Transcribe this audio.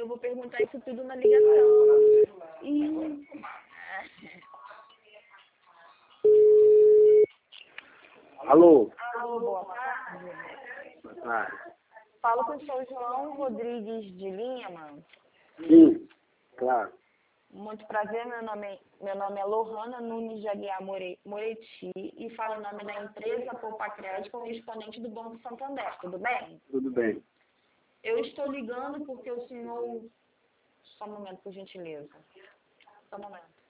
eu vou perguntar isso tudo na ligação. Ih. Alô? Alô, boa tarde. Boa tarde. Falo com o seu João Rodrigues de Lima. Sim, claro. Muito prazer, meu nome é Lohana Nunes de Aguiar Moretti e falo em nome da empresa Poupa Crédito, correspondente do Banco Santander, tudo bem? Tudo bem. Eu estou ligando porque o senhor... Só um momento, por gentileza. Só um momento.